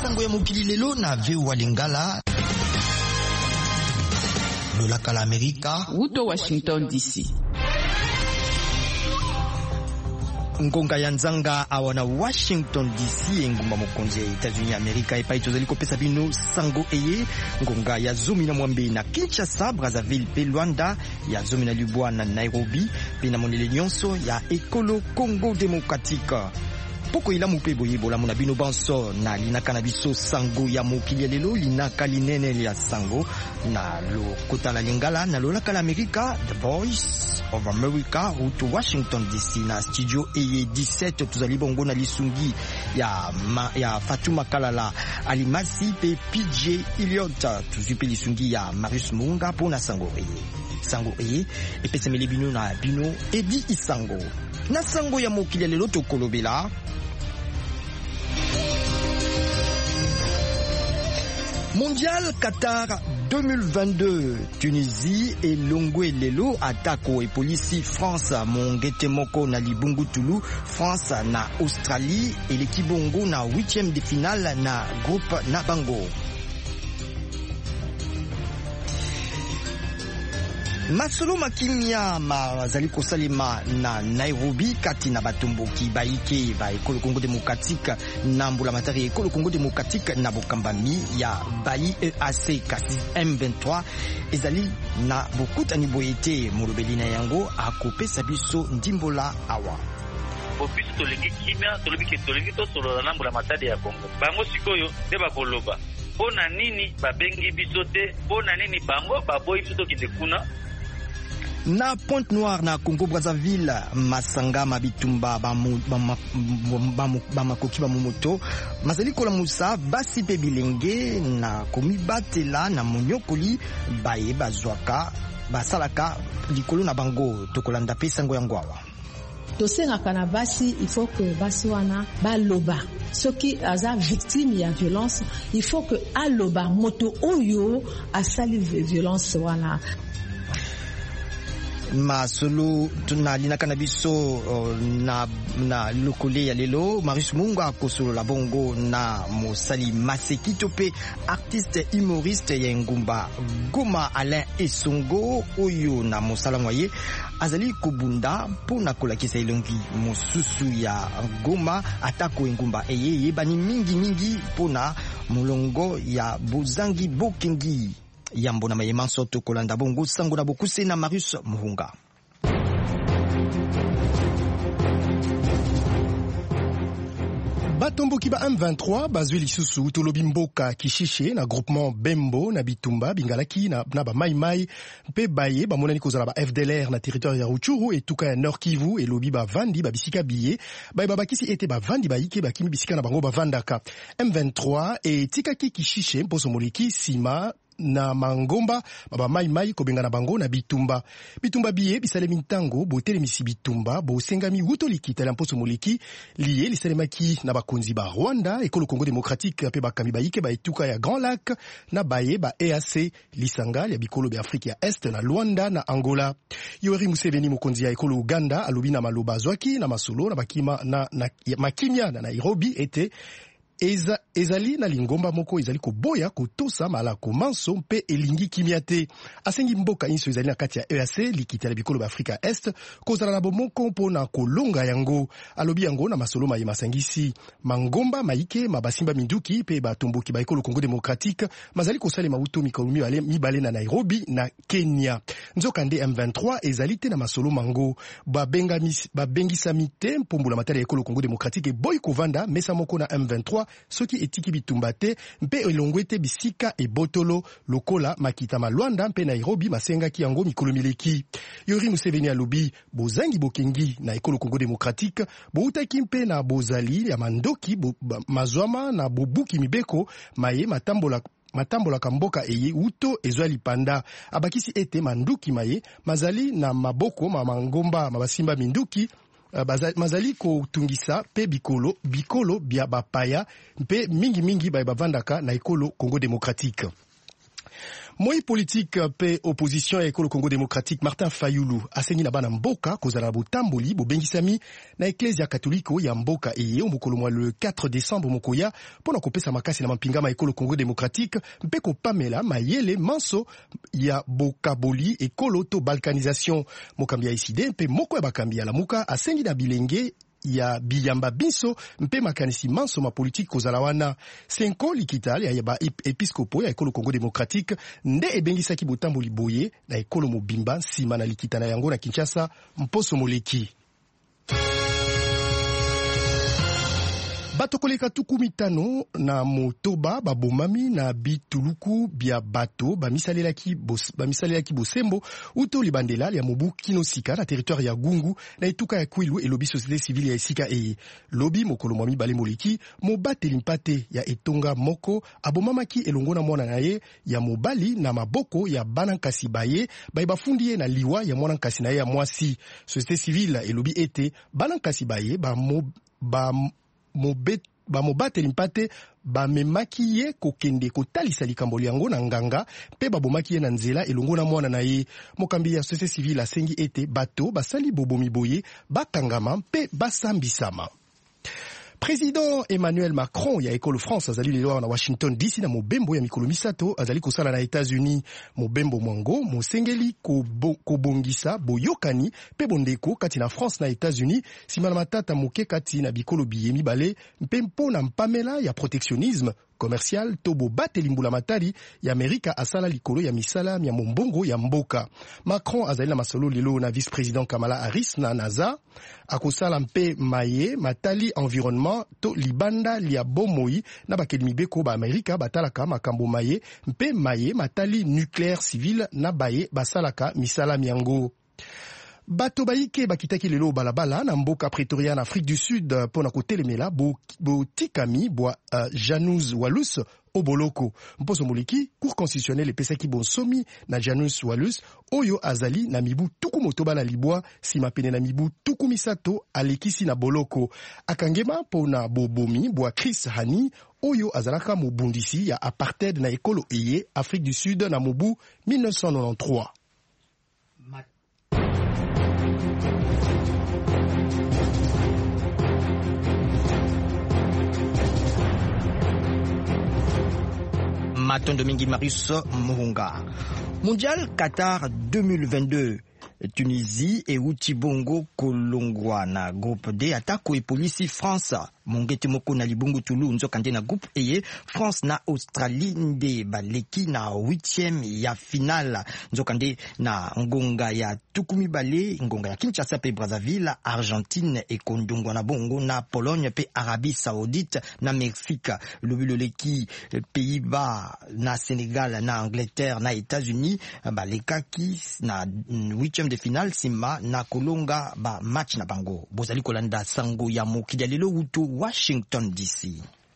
Sango ya mokili lelo na VOA Lingala. Lolaka la Amerika. Wuto Washington DC. Ngonga ya nzanga awana Washington DC engumba mokonzi ya Etats-Unis Amerika epai tozali kopesa bino sango eye ngonga ya zomi na mwambe na Kinshasa, Brazzaville pe Luanda, ya zomi na Libwa na Nairobi pe na monele nyonso ya ekolo Congo Démocratique. Poko ila mupe boye bola mona bino banso na linaka na biso sango ya mokili lelo linaka linene ya sango na lo kota la Lingala na lolaka la Amerika, The Voice of America to Washington DC na studio eye 17 tuzali bongo na lisungi ya Fatuma Kalala Alimasi pe PJ Elliot tuzipe lisungi ya Marius Munga pona sango eye epesemele bino na bino Edi Isango na sango ya mokili lelo tokolobela Mondial Qatar 2022 Tunisie et Longwe Lelo atako et police France mongete moko na libungu Tulu France na Australie et l'équipe bongo na 8e de finale na groupe na bango. Masolo makimia mazali kosalema na Nairobi kati na batomboki baike ba ekolo Congo Démocratique na mbula matari ekolo Congo Démocratique na bokambami ya bayi EAC kasi M23 ezali na bokutani boyete molobeli na yango akopesa biso ndimbola awa. Biso tolingi kimia tolingi to solo na mbula matari ya Congo bango sikoyo te bakoloba pona nini babengi biso te pona nini bango baboyi biso kinde kuna. Na Pointe Noire na Congo Brazzaville masanga mabitumba bamakoki bamomoto mazali kola musa basi pe bilenge na komibatela na monyokoli baye bazwaka basalaka likolo na bango tokolanda pe sango yango awa. Tosengaka na basi il faut que basi wana baloba soki aza victime ya violence il faut que aloba moto oyo asali violence wana. Masolo tunalinaka na biso na lokole ya lelo Marius Munga kosolo la bongo na mosali Masekito pe artiste humoriste ya ngumba Goma Alain Esongo oyo na mosala mwaye azali kubunda pona kolakisa elongi mosusu ya Goma atako ngumba eye bani mingi pona mulongo ya bozangi bokengi Yambo na mayema soto kolanda bongo sango na bokuse na Marius Muhunga. Batomboki ba M23 bazwi lisusu tolobi mboka kishishe na groupement Bembo na Bitumba Bingalaki na ba Mai mpe baye ba monani kozala ba FDLR na territoire ya Rutshuru etuka ya Nord Kivu elobi ba vandi ba bisika biye ba bakisi ete ba vandi ba ike ba kimi bisika na bango ba vandaka. M23 etikaki kishishe mposo moliki sima na mangomba baba mai kobenga na bango na bitumba biye bisalemi ntango botelemisi bitumba bosengami wuto likita la mposo moliki liye lisalemaki na bakonzi ba Rwanda ekolo Congo Démocratique pe bakami baike ba etuka ya Grand Lac na baye ba EAC lisanga ya bikolo be Afrique ya Est na Luanda na Angola. Yoweri Museveni mokonzi ya ekolo Uganda alobi na maloba zwaki na masolo na bakima na makimia na Nairobi ete ezali na lingomba moko ezali koboya kotosa malako manso mpe elingi kimia te. Asengi mboka inso ezali na kati ya EAC likita la bikolo ba Afrika Est kozala na bomoko mpona kolonga yango. Alobi yango na masolo maye masangisi mangomba maike mabasimba minduki pe batomboki ba ekolo Congo Démocratique mazali kosale mauto mikolumi mibale na Nairobi na Kenya. Nzoka nde M23 ezali te na masolo mango babengisa mite mpombola matali ya ekolo Congo Démocratique boy kovanda mesa moko na M23 soki etiki bitumba te mpe elongwete bisika e botolo lokola makita Luanda mpe Nairobi masengaki yango mikolo mileki. Yoweri Museveni alobi bozangi bokengi na ekolo Congo Démocratique boutaki mpe na bozali ya mandoki mazwama na bobuki mibeko maye matambola kamboka eye uto ezwa lipanda. Abakisi ete manduki maye mazali na maboko mangomba mabasimba minduki mazali kotungisa pe bikolo bia bapaya mpe mingi ba bavandaka na ekolo Congo Démocratique. Moi politique pe opposition ya ekolo Congo démocratique Martin Fayulu asengi na bana mboka kozala na botamboli bobengisami na Ecclesia Katoliko ya mboka eye mokolo mwa le 4 décembre mokoya pona kopesa makasi na mampingama ekolo Congo démocratique mpe kopamela mayele manso ya bokaboli ekolo to balkanisation mokambi ya iside mpe moko ya bakambi ya lamuka asengi na bilenge ya biyamba biso mpe makanisi manso ma politique kozala wana Senko Likital ya ba episkopo ya ekolo Congo démocratique nde ebengisaki botamboli boye na ekolo mobimba nsima na likita na yango na Kinshasa mposo moleki. Bato koleka tuku mitano na motoba babomami na bituluku bia bato bamisalelaki bosembo uto libandela ya mobu kinosika na territoire ya Gungu na etuka ya Kwilu elobi société civile ya esika eye lobi mokolo mwami bale moleki mobateli mpate ya etonga moko abomamaki elongo na mwana na ye ya mobali na maboko ya bana nkasi baye bafundi ye na liwa ya mwana nkasi na ye ya mwasi. Société civile elobi ete bana nkasi baye mobateli mpate bamemaki ye kokende kotalisa likambo yango na nganga mpe babomaki ye na nzela elongo na mwana na ye. Mokambi ya société civile asengi ete bato basali bobomi boye bakangama mpe basambisama. Président Emmanuel Macron ya ekolo France azali lelo na Washington DC na mobembo ya mikolo misato azali kosala na États-Unis. Mobembo mwango mosengeli kobongisa boyokani pe bondeko kati na France na États-Unis sima na matata moke kati na bikolo biye mibale mpe mpona mpamela ya protectionnisme commercial tobo bateli mbula matari ya Amerika asala likolo ya misala ya mombongo ya mboka. Macron azali na masolo lelo na vice-président Kamala Harris na NASA akosala mpe maye matali environnement to libanda lia bomoi na bakeli mibeko ba Amerika batalaka makambo maye mpe maye matali nucléaire civil na baye basalaka misala miango. Bato baike bakitaki lelo balabala na mboka Pretoria na Afrique du Sud pona kotelemela botikami bwa Janus Walus oboloko mposo moleki cour constitutionnelle epesaki bonsomi na Janus Walus oyo azali na mibu tuku motoba na libwa sima pene na mibu tuku misato alekisi na boloko akangema pona bobomi bwa Chris Hani oyo azalaka mobundisi ya apartheid na ekolo eye Afrique du Sud na mobu 1993. Matondo mingi Marius Muhunga. Mondial Qatar 2022. Tunisie et Utibongo Kolongwa na groupe D atako e polisi France mongete moko na libungu tulu nzokande na groupe eye France na Australie nde baleki na 8e ya finale nzokande na ngonga ya tukumi bale ngonga ya Kinshasa pe Brazzaville Argentine e kondongwa na bongo na Pologne pe Arabie Saoudite na Mexique lobilo leki Pays-Bas na Sénégal na Angleterre na États-Unis balekaki na 8e de finale sima na kolonga ba match na bango bozali kolanda sango ya mokili lelo uto Washington DC.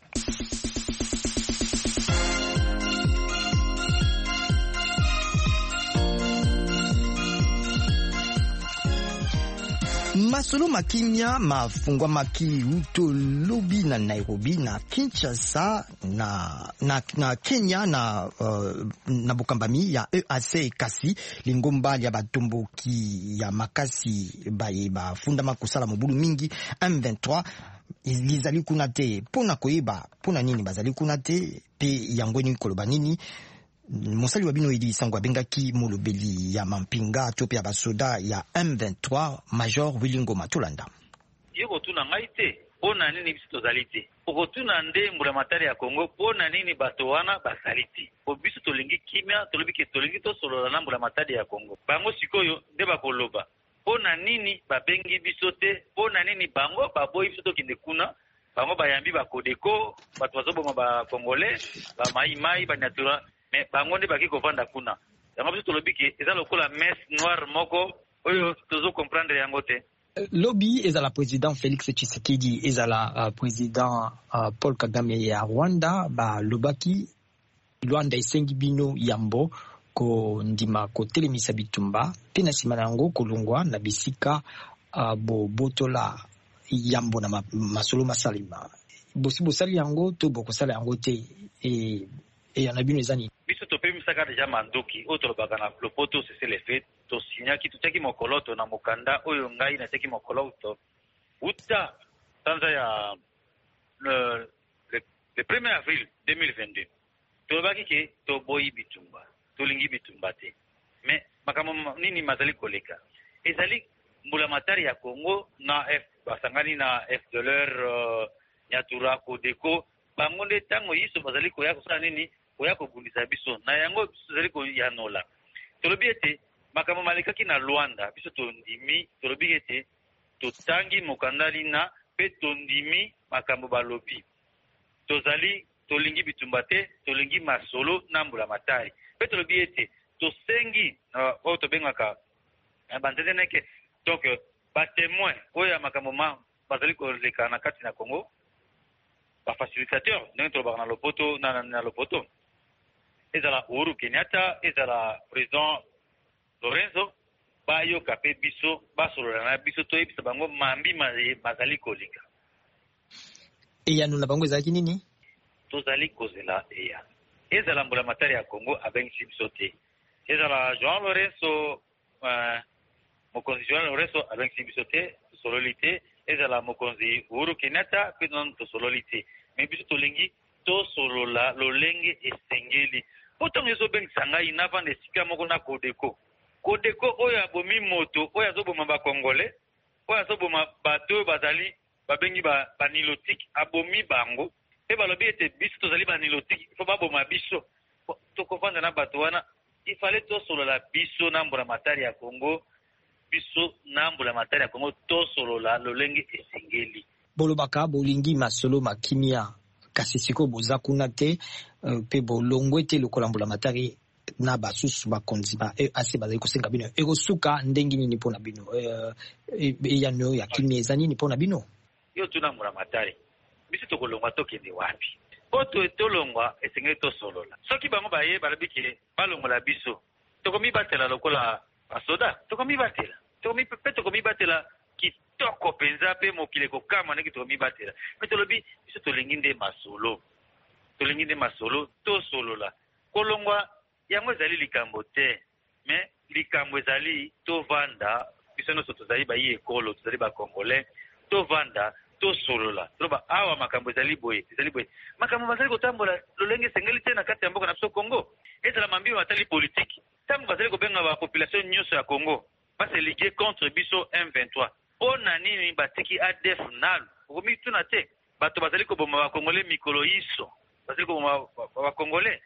Masolo makimya mafungwa maki uto lobi na Nairobi na Kinshasa na Kenya na bukambami ya EAC kasi lingomba ya batomboki ya makasi baye bafunda makusala mobulu mingi M23 lizali kuna te pona koyeba pona nini bazali kuna te pe yangweni koloba nini mosali wa bino idi sangwa bengaki molobeli ya mampinga tope ya basoda ya M23 Major Wilingo Matulanda yoko tuna ngai te pona nini biso tozali te poko tuna nde mbula matari ya Kongo pona nini bato wana basali te po biso tolingi kimia tolingi tosolola na mbula matari ya Kongo bango sikoyo nde bakoloba pona nini babengi biso te pona nini bango baboyi biso tokende kuna bango bayambi bakodeko bato bazoboma bakongole bamaimai banyatura me bango nde baki kovanda kuna yango biso tolobi ke eza lokola messe noire moko oyo tozo comprendre yango te. Lobi ezala président Félix Tshisekedi ezala président Paul Kagame ya Rwanda ba lobaki Rwanda esengi bino yambo ko ndima ko telemisa bitumba pena sima nango kolongwa na bisika bo botola yambo na masolo masalima bosi bosali yango to bokosala yango te e yana bino ezani biso topemi saka déjà mandoki autre bakana le poto c'est les faits to signa ki tutaki mokoloto na mokanda oyo ngai na teki mokoloto uta tanza ya le 1er avril 2022 to baki ke to boyi bitumba to lingi bitumba te mais makamo nini mazali koleka ezali mbula matari ya Congo na basangani na FDLR Nyatura Kodeko bangonde tango yiso bazali koya kusana nini koya kogundisa biso na yango bazali koyanola tolobi ete makamo malekaki na Luanda biso tondimi tolobi ete totangi mokandali na pe tondimi makambo balobi tozali tolingi bitumba te tolingi masolo na mbula matari pe tolobi ete tosengi oyo tobengaka banzendeneke donc ba témoin oyo makambo bazali koleka na kati na Congo ba facilitateur ndenge tolobaka na lopoto na lopoto ezala Uhuru Kenyatta ezala président Lorenzo bayoka pe biso basolola na biso toyebisa bango mambi bazali koleka eyano na bango ezalaki nini tozali kozela eya ezala mbula matari ya Congo abengisi biso te ezala João Lorenzo mokonzi João Lorenzo abengisi biso te tosololi te ezala mokonzi Uhuru Kenyatta pe non tosololi te mais biso tolingi tosolola lolenge esengeli otango ezobengisa ngai navanda esika moko na Kodeko oyo abomi moto oyo azoboma bakongole oyo azoboma bato oyo bazali babengi banilotique abomi bango pe balobi ete biso tozali banilotique ifo baboma biso tokofanda na bato wana ifale tosolola biso na mbula matari ya Congo biso na mbula matari ya Congo tosolola lolenge esengeli bolobaka bolingi masolo makimia kasi siko boza kuna te pe bolongwe te lokola mbula matari na basusu bakonzi ba EAC bazali kosenga bino ekosuka ndenge nini mpona bino eyano ya kimia eza nini mpona bino yo tuna mbula matari biso tokolongwa tokende wapi oto etolongwa esengeli tosolola soki bango baye balobiki balongola biso tokomibatela lokola basoda tokomibatela kitoko penza pe mokili kokama ndenge tokomibatela me tolobi biso tolingi nde masolo tosolola kolongwa yango ezali likambo te me likambo ezali tovanda biso nyonso tozali bayi ekolo tozali bakongolais tovanda tosolola toloba awa makambo ezali boye makambo bazali kotambola lolenge esengeli te na kati ya mboka na biso Congo ezala mambi batali politike ntango bazali kobenga bapopulation nyonso ya Congo baselige contre biso M23 mpona nini batiki ADF nalu okomituna te bato bazali koboma bakongolais mikolo iso bazali koboma bakongolais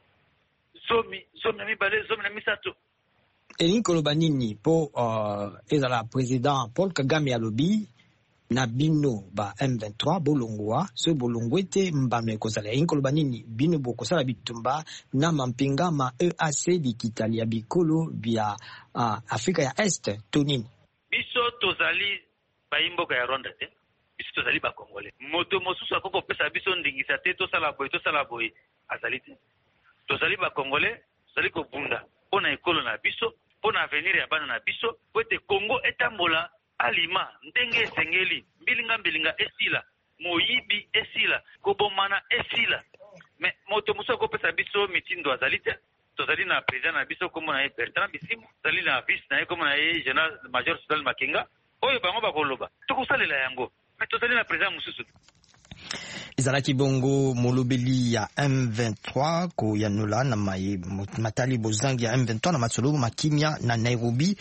zomi na mibale zomi na misato elingi koloba nini mpo ezala président Paul Kagame alobi na bino ba M23 bolongwa so bolongwe te mbano ekozala elingi koloba nini bino bokosala bitumba na mampinga ma EAC likitali ya bikolo bya Afrika ya Est to nini biso tozali bayimboka ya Rwanda te biso tozali bakongole moto mosusu akokopesa biso ndingisa te tosala boye azali te tozali bakongole tozali kobunda mpona ekolo na biso mpona avenir ya bana na biso po ete Congo etambola alima ndenge esengeli mbilinga esila moyibi esila kobomana esila me moto mosusu akopesa biso mitindo azali te tozali na président na biso kombo na ye Bertrand Bisimwa tozali na vice na ye kombo na ye général major Sudal Makenga oyo bango bakoloba tokosalela yango me tozali na président mosusu ezalaki bongo molobeli ya M23 koyanola na matali bozangi ya M23 na masolo makimia na Nairobi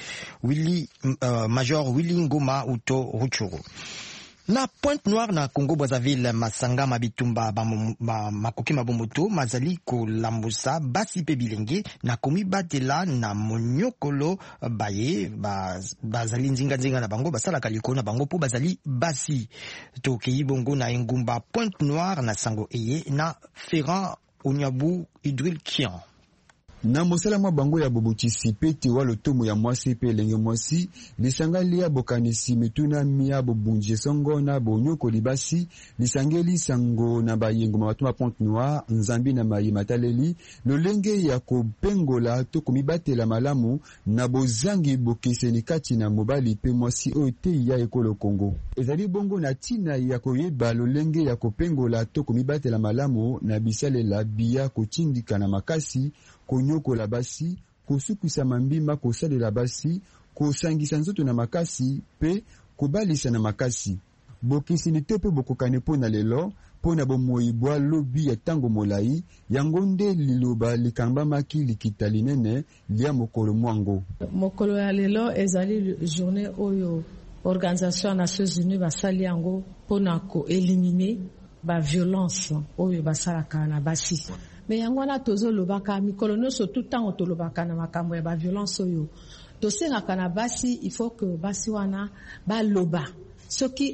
Major Willy Ngoma Uto Rutshuru. Na Pointe Noire na Congo Brazzaville masanga mabitumba makoki mabomboto mazali kolambusa basi pe bilenge na komibatela na monyokolo baye bazali nzinga na bango basala kaliko na bango po bazali basi tokei bongo na engumba Pointe Noire na sango eye na Ferrand Onyabu Idril Kian. Na mosala mwa bango ya bobotisi pete wa lotomo ya mwasi pe lenge mwasi lisangeli ya bokanisi mituna mia bobunje songo na bonyoko libasi lisangeli sango na bayengo matuma Pointe Noire nzambi na mayi mataleli lolenge ya kopengola to komibatela malamu na bozangi bokeseni kati na mobali pe mwasi ote ya ekolo Congo ezali bongo na tina ya koyeba lolenge ya kopengola to komibatela malamu na bisalela biya kotindika na makasi konyokola basi, kosukisa mambimba kosalela basi, kosangisa nzoto na makasi pe kobalisa na makasi. Bokisili te pe bokokane pona lelo pona bomoyibwa lobi ya tango molai yango nde liloba likambamaki likita linene lia mokolo mwango. Mokolo ya lelo ezali journée oyo Organisation des Nations Unies basali yango pona ko éliminer ba violence oyo basalaka na basi. Mais yango na tozolobaka mikolo nyonso tout temps tolobaka na makambo ya ba violence oyo tosengaka na basi, il faut que basi wana baloba soki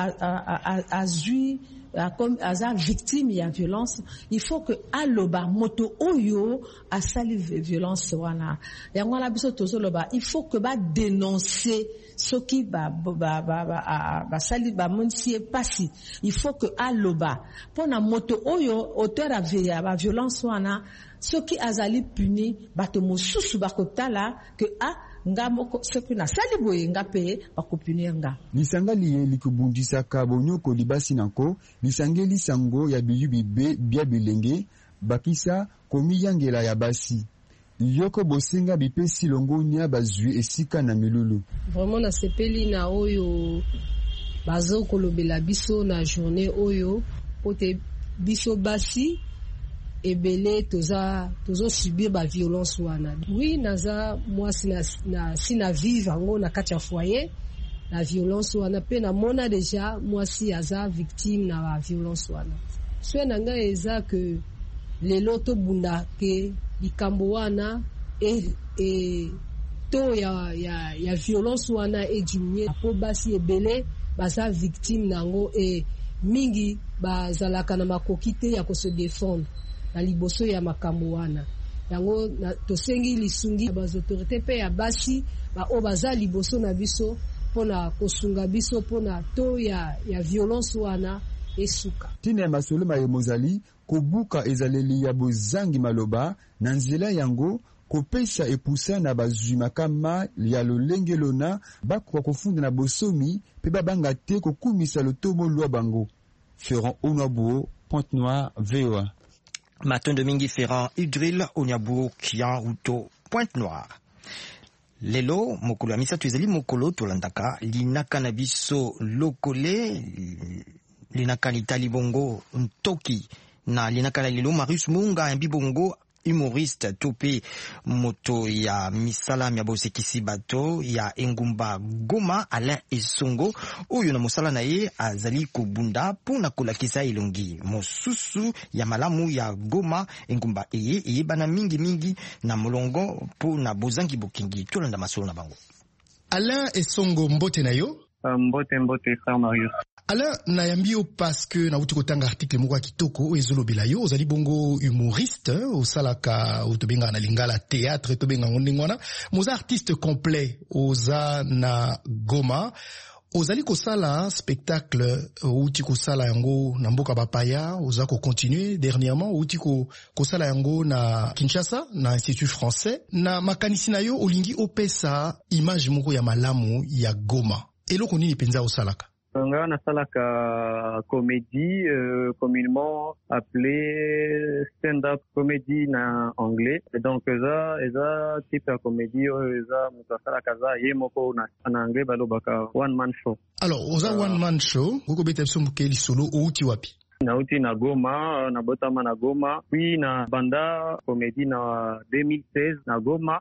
azui comme aza victime ya violence, il faut que aloba moto oyo asali violence wana yango wana biso tozoloba, il faut que ba dénoncer soki basali bamonisi pasi, il faut que aloba pona moto oyo auteur ya ba violence wana soki azali puni bato mosusu bakotala que nga moko soki na sali boye nga pe bakopunir nga. Lisangali ye likubundisaka bonyoko libasi nako lisangeli sango ya biyubi bia bilenge bakisa komiyangela ya basi. Yoko bosenga bipesi longonia bazui esika na milulu. Vraiment na sepeli na oyo bazo kolobela biso na journée oyo pote biso basi ebele tozo subir ba violence wana. Oui, naza mwasi na vivre yango na kati ya foyer na violence wana pe na mona deja mwasi aza victime na ba violence wana. So nanga eza que lelo to bunda ke likambo wana to ya violence wana diminuer po basi ebele baza victime nango mingi bazalaka na makoki te ya ko se défendre na liboso ya makambo wana. Yango tosengi lisungi ba autorité pe ya basi o baza liboso na biso pona kosunga biso pona to ya violence wana esuka. Tina masolo maye mozali kobuka ezaleli ya bozangi maloba na nzela yango kopesa epusa na bazwi makama ya lolengelona bakoka kofunda na bosomi pe babanga te kokumisa lotomo lwa bango. Ferrand Onabo, Pointe-Noire, VOA. Matin de Mingi Ferrand Udril Onyabo Kian Ruto Pointe-Noire. Lelo mokolo ya misatu ezali mokolo tolandaka linaka na biso lokole linaka litali bongo ntoki na linaka la lelo Marius Munga yambi bongo humoriste tope moto ya misala ya bosekisi bato ya engumba Goma Alain Esongo oyo na mosala na ye azali kobunda pona kolakisa elongi mosusu ya malamu ya Goma engumba eye bana mingi na molongo pona bozangi bokingi tolanda masolo na bango. Alain Esongo mbote na yo? Mbote frère Marius. Alain nayambio parce que na uti kotanga article moko kitoko ezolobela yo ozali bongo humoriste osalaka otobenga na lingala théâtre tobenga ngondingwana moza artiste complet oza na Goma ozali kosala spectacle uti kosala yango na mboka bapaya oza ko continuer dernièrement uti kosala yango na Kinshasa na Institut Français na makanisi na yo olingi opesa image moko ya malamu ya Goma eloko nini penza osalaka? Nga nasalaka comédie communément appelée stand-up comedy na anglais. Et donc eza type ya comédie eza mutasalaka za ye moko na anglais balobaka one man show. Alors oza one man show ngoko beta sombuke lisolo outi wapi? Nauti na Goma, na botama na Goma, puis na banda comédie na 2016 na Goma,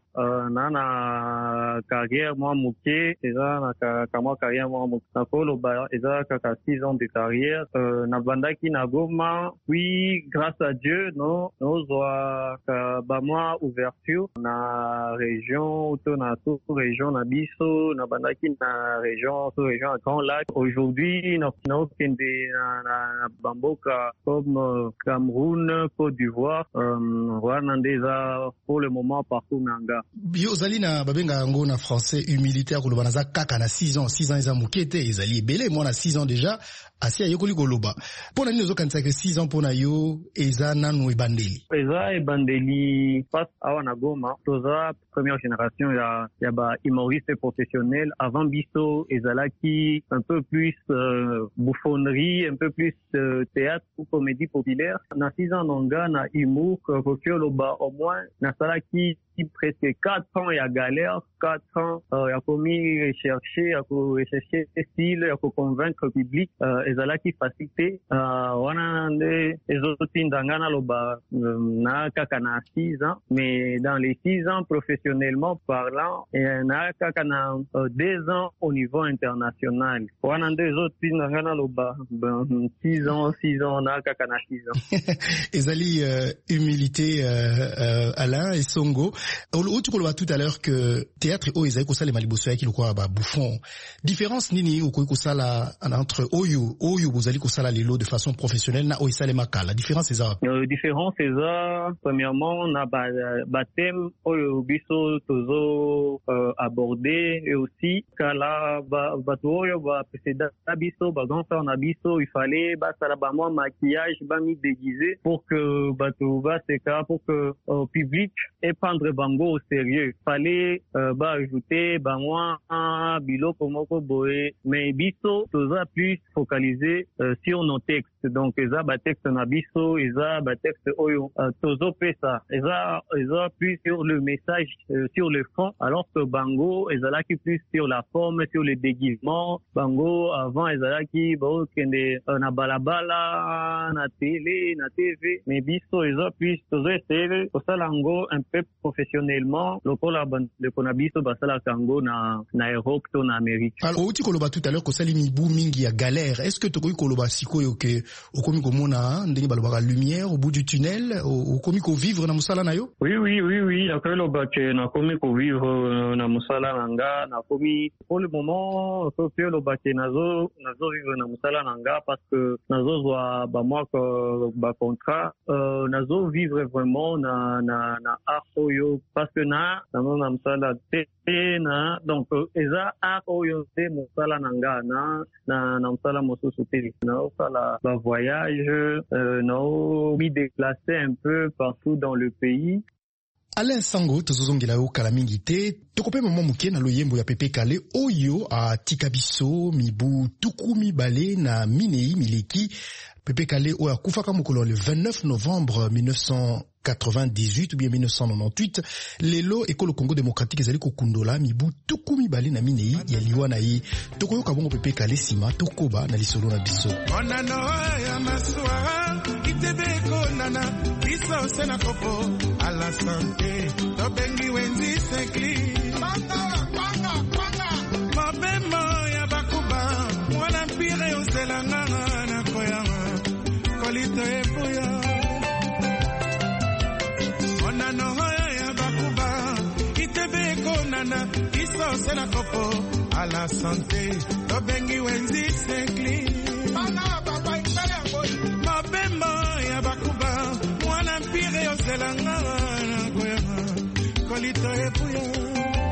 na carrière moi muke, eza na kama carrière moi muke. Na kolo ba eza kaka 6 ans de carrière, na banda ki na Goma, puis grâce à Dieu, no zoa ka ba moi ouverture na région auto na tout région na biso, na banda ki na région à Grand Lac. Aujourd'hui, na kende na Bambo comme Cameroun, Côte d'Ivoire, Rwanda pour le moment partout nanga. Yo zali na babenga yango na français humilitaire ko lobana za kaka na 6 ans eza mukete ezali belé moi na 6 ans déjà asi ayokoli koloba. Pona nini ozokanisa ke 6 ans pona yo eza nanu ebandeli. Eza ebandeli passe awa na Goma, toza première génération ya ba humoriste professionnel avant biso ezalaki un peu plus bouffonnerie, un peu plus théâtre ou comédie populaire. Na 6 ans nanga na humour loba au moins na sala qui presque 4 ans ya galère, 4 ans ya commis rechercher style ya convaincre public ezala qui facilité wana nde ezotindanga loba na kaka na 6 ans, mais dans les 6 ans professionnellement parlant na kaka na 2 ans au niveau international wana nde ezotindanga loba 6 ans na kaka na 6 ans. Ezali humilité Alain et Songo. Tu as tout à l'heure que théâtre et Ezali kosala maliboso yaki lokwa ba bouffon. Différence nini okoki kosala entre oyo bozali kosala lelo de façon professionnelle na oyo maka. La différence c'est ça. Différence c'est ça. Premièrement na ba thème oyo biso tozo aborder et aussi kala ba oyo ba précédent biso ba grand-père na biso il fallait ba sala ba moi maquillage ba mi déguisé pour que ba to ba c'est cas pour que public et prendre bango au sérieux. Fallait ba ajouter ba moi biloko moko boé mais biso toza plus focalisé sur nos textes. Donc eza ba texte na biso eza ba texte oyo tozo pesa eza plus sur le message sur le fond alors que bango ezala qui plus sur la forme sur le déguisement. Bango avant ezala qui ba kende na balabala na télé na TV mais biso eza plus tozo essayer kosala ngo un peu professionnellement lokola de konabiso basala kango na Europe to na Amérique. Alors outi koloba tout à l'heure kosali mibu mingi ya galère, est-ce que tokoki koloba sikoyo ke okomi komona ndenge balobaka lumière au bout du tunnel okomi ko vivre na musala na yo? Oui nakoloba ke nakomi ko vivre na musala nanga nakomi pour le moment nakoloba ke nazo vivre na musala nanga parce que nazo zwa ba moi ba contrat nazo vivre vraiment na art oyo parce que na musala te na donc eza art oyo te musala nanga na musala mosusu te na sala ba voyage na mi déplacer un peu partout dans le pays. Alain Sango tozozongela yo kala mingi te tokope mama muke na loyembo ya Pepe Kale oyo a tikabiso mibu tukumi bale na minei mileki. Pepe Kale oyo akufaka mokolo le 29 novembre 1998 ou bien 1998 lelo ekolo Congo démocratique ezali kokundola mibu tukumi bale na minei ya liwa na ye tokoyoka bongo Pepe Kale sima tokoba na lisolo na biso onano ya maswa itebeko nana biso sena kopo à la santé tobengi wenzi sekli panga mabemo ya bakuba mwana mpire uselanga na koyanga kolito epuya onano ya bakuba itebeko nana biso sena kopo à la santé tobengi wenzi sekli mabemo ya bakuba mwana mpire ozelanga na koyanga kolito epuya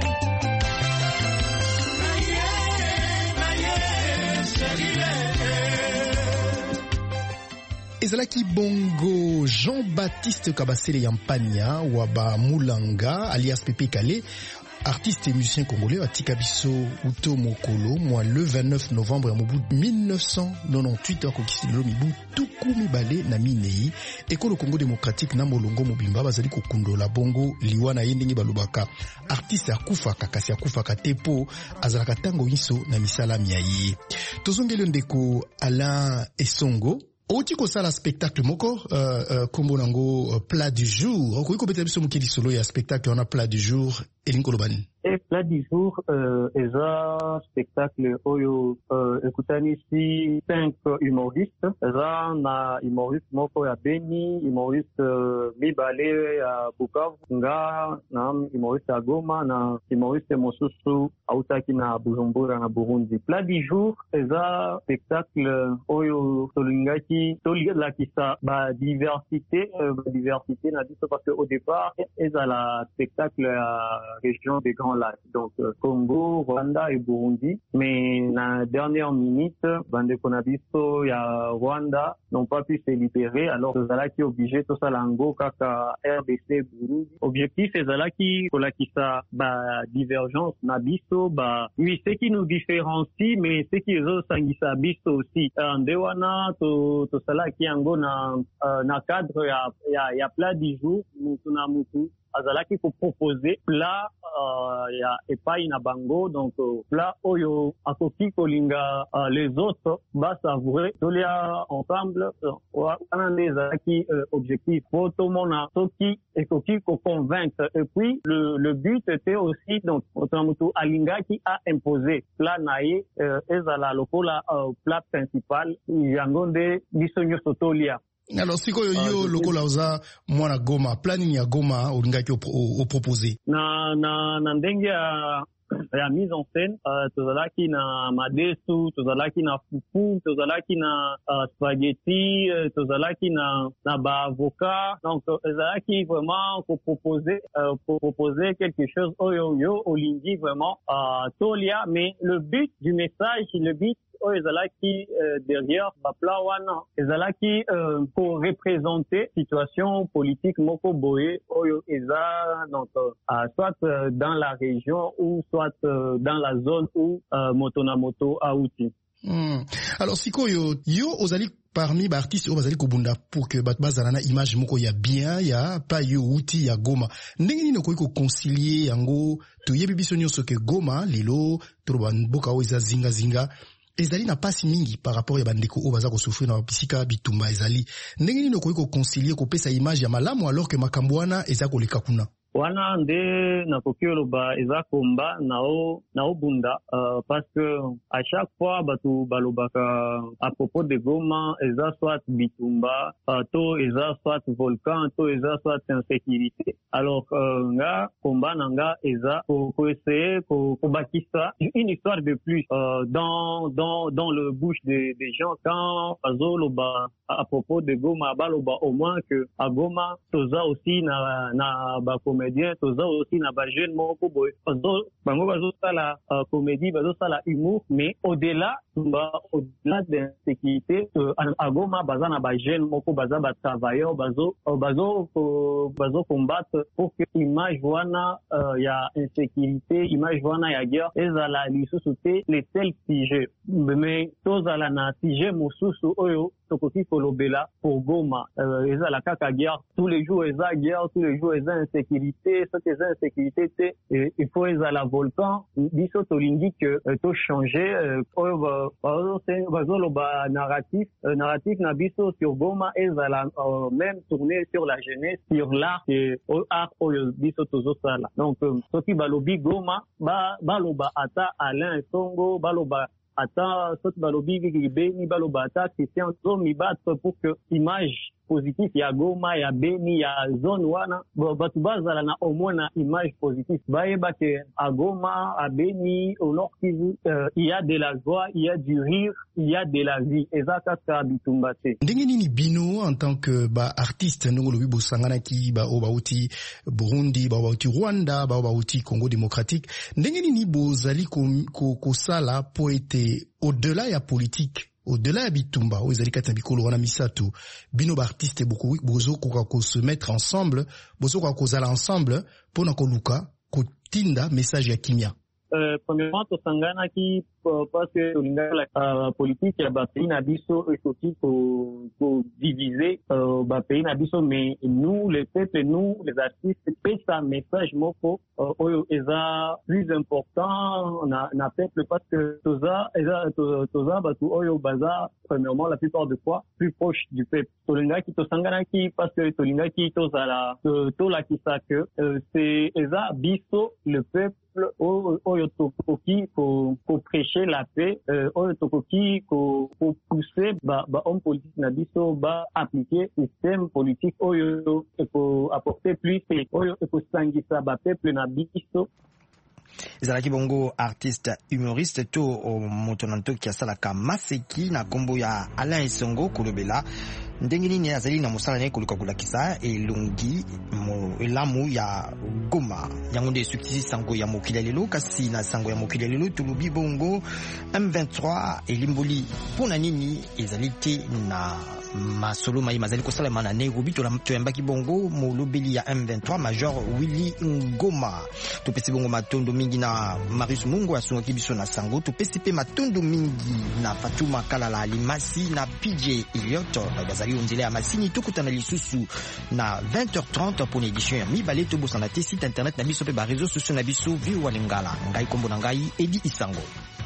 ezalaki bongo Jean-Baptiste Kabasele Yampania waba Mulanga alias Pepe Kale artiste et musicien congolais atika biso uto mokolo moi le 29 novembre ya mobu 1998 akokisi lelo mibu tukumi bale na minei ekolo Congo démocratique na molongo mobimba bazali kokundola bongo liwa na ye ndenge balobaka artiste akufaka kasi akufaka te po azalaka tango nyonso na misala miaye tozongeli ndeko Alain Esongo Oti kosala spectacle moko kombo nango plat du jour okoki kobeta biso mokili solo ya spectacle on a plat du jour elingi kolobani et plat du jour eza spectacle oyo ekutani si 5 humoristes eza na humoriste moko ya Beni humoriste mibale ya Bukavu nga na humoriste ya Goma na humoriste mosusu autaki na Bujumbura na Burundi. Plat du jour eza spectacle oyo tolingaki tolakisa ba diversité na biso parce que au départ eza la spectacle à région des Grands Lacs donc Congo, Rwanda et Burundi. Mais na dernière minute, bandeko na biso ya Rwanda n'ont pas pu se libérer, alors tozalaki obligé tosalango kaka RDC Burundi. Objectif ezalaki kolakisa ba divergence na biso, ba oui, ce qui nous différencie, mais ce qui ezosangisa biso aussi. Ndewana tosalaki yango na cadre ya plat du jour, mutu na mutu azalaki ko proposer plat ya epai na bango, donc plat oyo akoki kolinga les autres ba savourer tolia ensemble wana nde ezalaki objectif po tomona soki ekoki ko convaincre. Et puis le but était aussi donc mutu alingaki a imposer plat na ye ezala lokola plat principal yango nde biso nyonso tolia. Alors sikoyo yo lokola oza mwana Goma, planning ya Goma olingaki o proposer na ndenge ya mise en scène, tozalaki na madesu, tozalaki na fufu, tozalaki na spaghetti, tozalaki na ba avocat. Donc ezalaki vraiment pour proposer quelque chose oyo olingi vraiment tolia, mais le but du message, le but ezalaki derrière bapla wana ezalaki pour représenter situation politique moko boye oyo eza donc soit dans la région ou soit dans la zone où moto na moto auti. Alors sikoyo yo ozali parmi ba artistes oyo bazali kobunda pour que bato bazala na image moko ya bien ya pa yo uti ya Goma, ndenge nini okoki koconcilier yango? Toyebi biso nyonso ke Goma lelo toloba mboka oyo eza zinga ezali na pasi mingi par rapport ya bandeko oyo baza kosufrir na bisika bitumba ezali. Ndenge nini okoki koconcilier kopesa image ya malamu alors que makambo wana eza koleka kuna? Wana nde nakoki oloba eza komba nao bunda parce que à chaque fois batu balobaka à propos de Goma eza soit bitumba to eza soit volcan to eza soit insécurité. Alors nga komba nanga eza ko essayer ko bakisa une histoire de plus dans le bouche des gens quand bazoloba à propos de Goma baloba au moins que à Goma toza aussi na ba comédien toza aussi na ba jeune moko boy bango bazo sala comédie bazo sala humour, mais au-delà d'insécurité à Goma baza na ba jeune moko baza ba travailleurs bazo combattre pour que image wana ya insécurité, image wana ya guerre ezala lisusu te les tels sujets, mais tozala na sujet mosusu oyo tokoki kolobela pour Goma ezala kaka guerre tous les jours, eza guerre tous les jours, eza insécurité, ce que eza insécurité te il faut ezala volcan biso tolingi que to changer oyo bazoloba narratif na biso sur Goma ezala même tourner sur la jeunesse, sur l'art et art oyo biso tozosala. Donc soki balobi Goma baloba ata Alain Songo, baloba ata soki balobi Beni, baloba ata Christian Zomi battre pour que image positif ya Goma ya Beni ya zone wana batu bazala na au moins na image positive bayeba ke à Goma à Beni au Nord Kivu il y a de la joie, il y a du rire, il y a de la vie ezaka ka bitumbate. Ndenge nini bino en tant que artiste ndongo lobi bosangana ki bauti Burundi bauti Rwanda bauti Congo démocratique, ndenge nini bozali ko sala po ete au-delà ya politique, au-delà ya bitumba oyo ezali kati na bikolo wana misato bino baartiste bozo koka se mettre ensemble, bozo koka kozala ensemble mpona koluka kotinda message ya kimia? Premièrement tosangana ki parce que la politique ya ba pays na biso ekoki ko diviser ba pays na biso, mais nous les peuples, nous les artistes pesa message moko oyo eza plus important na peuple, parce que toza batu oyo baza premièrement la plupart de fois plus proche du peuple. Tolingaki tosangana ki parce que tolingaki tozala tolakisa que c'est eza biso le peuple oyo tokoki ko prêcher la paix, oyo tokoki ko pousser ba homme politique na biso ba appliquer système politique oyo ko apporter plus oyo ko sangisa ba peuple na biso. ezalaki bongo artiste humoriste to moto na ntoki asalaka maseki na kombo ya Alain Esongo kolobela ndenge nini azali na mosala ne koluka kolakisa elongi elamu ya Goma. Yango nde esukisi sango ya mokili lelo, kasi na sango ya mokili lelo tolobi bongo M23 elimboli mpona nini ezali te na masolo mai mazali kosalema na Nairobi. Toyambaki bongo molobeli ya M23 Major Willy Ngoma. Topesi bongo matondo mingi na Marius Mungu asungaki biso na sango. Topesi pe matondo mingi na Fatuma Kalala Alimasi na PJ Elliot bazali onzele ya masini. Tokutana lisusu na 20h30 pour une édition ya mibale. Tobosana te site internet na biso pe ba réseaux sociaux na biso Viu Walingala. Ngai kombo na ngai Edi Isango.